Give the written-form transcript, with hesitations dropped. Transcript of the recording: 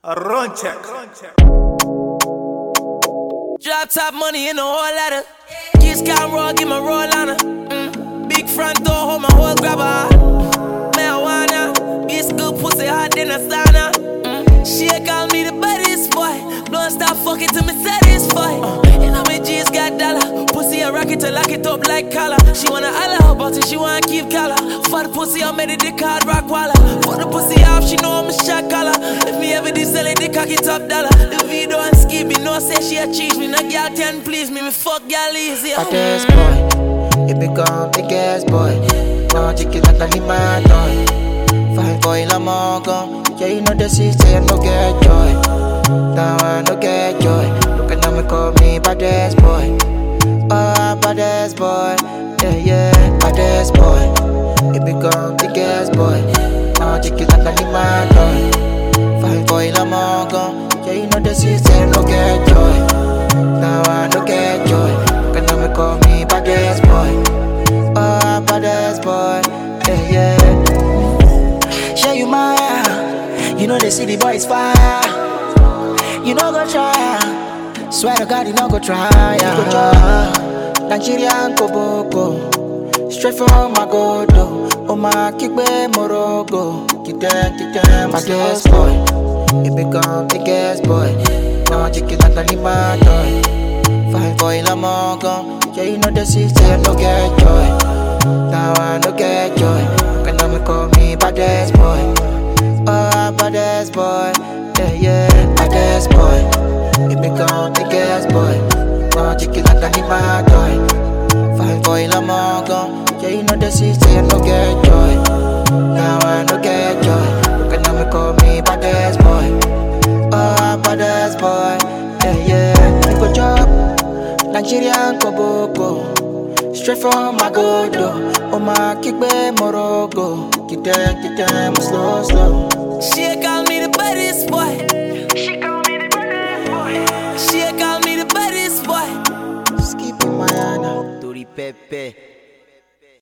Run check. Drop top money in the whole ladder. Kiss cam roll, give my roll on her. Big front door, hold my whole grabber. Marijuana, this good pussy hot in the sauna. She call me the baddest boy. Don't stop fucking till me satisfied. And all my G's got dollar. Pussy a rocket to lock it up like collar. She wanna holla about it, she wanna keep collar. For the pussy I made it the card rock waller. For the pussy off, she know I'm a shot collar. If me ever did sell it, the cocky top dollar. The video and skip me, no say she a cheat me. No girl can please me, me fuck girl easy. Baddest boy, it become the gas boy. No chicken like a lima toy. Fine boy la mongo. Yeah, you know the sister, I no get joy. Now I no get joy. Look at me, call me baddest boy. Oh, baddest boy. Yeah, yeah, baddest boy. It become the gas boy. No chicken like a lima toy. Fine boy la mongo. Yeah, you know the sister, I no get joy. Now I no get joy. Look at me, call me baddest boy. Oh, baddest boy. Yeah, yeah. Share you my, you know the city boy is fire. You know go try, swear to God you know go try. Nigerian Koboko, straight from my godo. Oh my kickbe morogo, kick them, baddest boy. It become the gas boy. Now chicken like a lima toy. Fine boy la mongo. Yeah, you know the city I no get joy. Now I no get joy. Can me call me baddest boy. Oh, baddest boy. Yeah, yeah, baddest boy. It become the gas boy. Now chicken like a lima toy. Fine boy la mongo. Yeah, you know the city I no get joy. Now I no get joy. Can me call me baddest boy. Oh, baddest boy. Yeah, yeah. I go job Nigerian Koboko. Straight from my godo. Oh my kickbe morogo. Get them slow. She call me the baddest boy. She call me the baddest boy. Skip in my Anna. Tori Pepe.